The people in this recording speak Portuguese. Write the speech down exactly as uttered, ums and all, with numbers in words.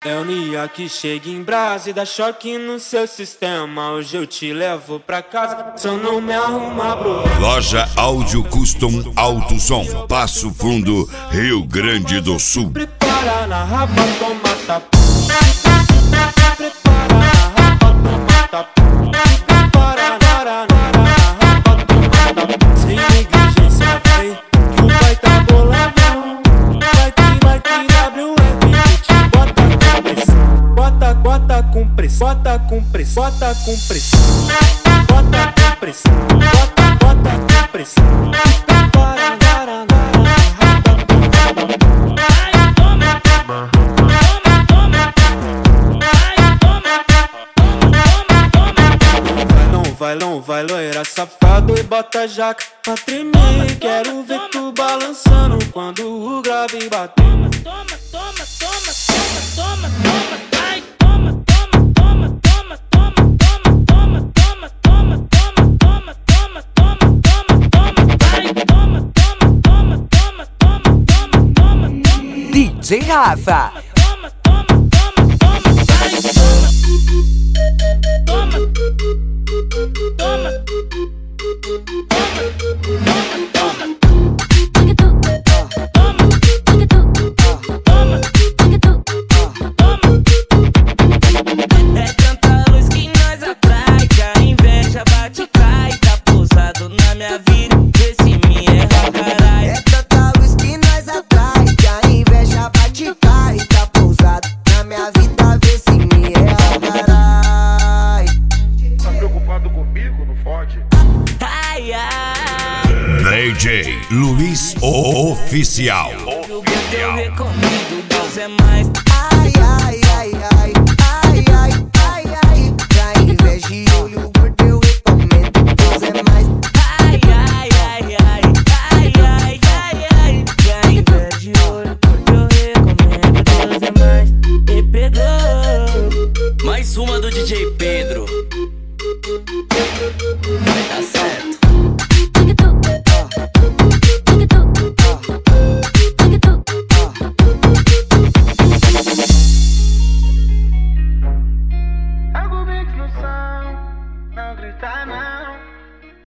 É o Nia que chega em brasa e dá choque no seu sistema. Hoje eu te levo pra casa, só não me arruma, bro. Loja Áudio Custom Alto Som, Passo Fundo, Rio Grande do Sul. Prepara na raba, toma tapa. Prepara na raba, toma tapa. Prepara na raba, toma tapa. Sem negligência, vai, que o pai tá boladão. Vai que, vai que W F te bota com pressão. Bota, bota com pressão, bota com pressão, bota com pressão. Bota com pressão, bota, bota com pressão. Prepara na raba. Vai não, vai loira safado e bota jaca pra tremer. Quero ver tu balançando quando o grave bater. Toma, toma, toma, toma, toma, toma, vai. Toma, toma, toma, toma, toma, toma, toma, toma, toma, toma, toma, toma, toma, toma, vai. Toma, toma, toma, toma, toma, toma, toma, toma. D J Rafa. Toma, toma, toma, toma, vai. Toma, toma. Toma, toma, toma, é tanta luz que nós atrai, que a inveja bate cai. Tá pousado na minha vida, vê se me erra, carai. É tanta luz que nós atrai, que a inveja bate cai. Tá pousado na minha vida, vê se me erra, carai. Tá preocupado comigo? Não fode. Ai, ai, D J Luiz Oficial. eu recomendo, Deus é mais. Ai, ai, ai, ai, ai, ai, ai, ai. Pra inveja e olho gordo eu recomendo, Deus é mais. Ai, ai, ai, ai, ai, ai, ai, ai. Pra inveja e olho gordo eu recomendo, Deus é mais. E pegou mais uma do D J Pedro.